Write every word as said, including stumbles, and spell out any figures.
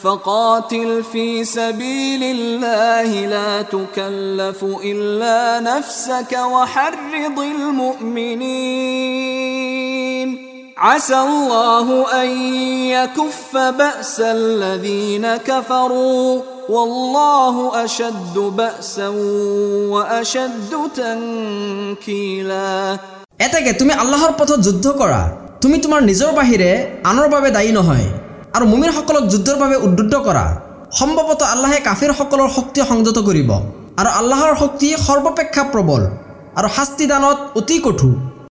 فقاتل في سبيل الله لا تكلف إلا نفسك وحرض المؤمنين عسى الله أن يكف بأس الذين كفروا والله أشد بأسا وأشد تنكيلا এটাকে তুমি আল্লাহর পথত যুদ্ধ কৰা তুমি তোমাৰ নিজৰ বাহিৰে আনৰ বাবে দায়ী নহয় আৰু মুমিনসকলক যুদ্ধৰ বাবে উদ্বুদ্ধ কৰা সম্ভৱতঃ আল্লাহে কাফিৰসকলৰ শক্তি সংযত কৰিব আৰু আল্লাহৰ শক্তি সৰ্বাপেক্ষা প্ৰবল আৰু শাস্তি দানত অতি কঠোৰ